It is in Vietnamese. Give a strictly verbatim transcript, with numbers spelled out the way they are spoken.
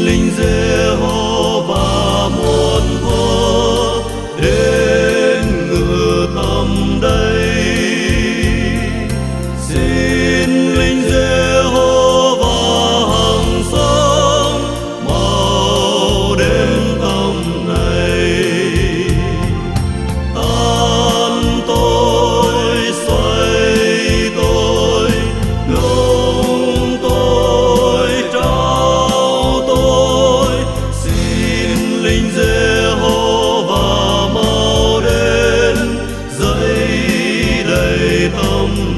linh Giê-hô-va muôn thuở đến ngự tâm đây. Xin linh Giê-hô-va hằng sống mau đến tâm này. Tan tôi xoay tôi đúng tôi trao tôi. Xin linh Giê-hô-va mau đến dậy đầy tâm